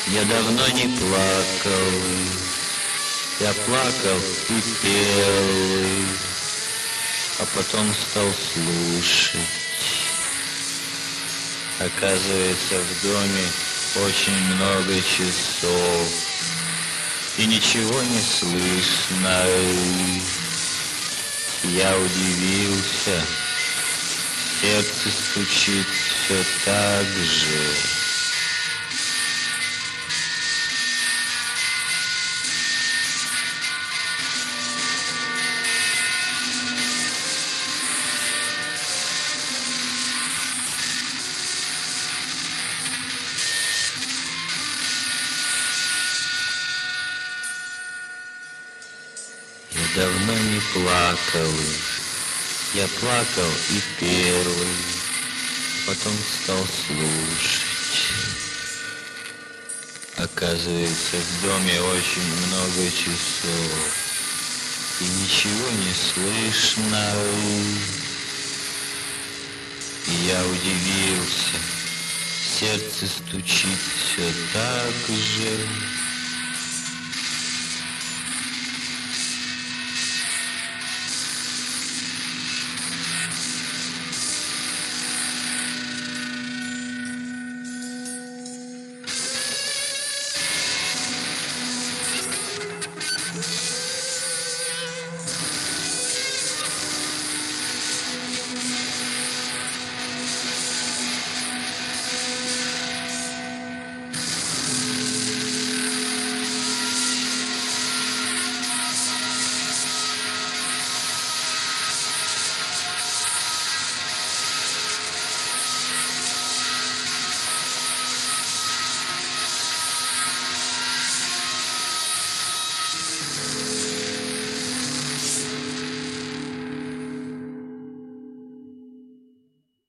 Я давно не плакал, я плакал и пел, а потом стал слушать. Оказывается, в доме очень много часов, и ничего не слышно. Я удивился, сердце стучит все так же. Я давно не плакал, я плакал и пел, потом стал слушать. Оказывается, в доме очень много часов, и ничего не слышно. И я удивился, сердце стучит все так же.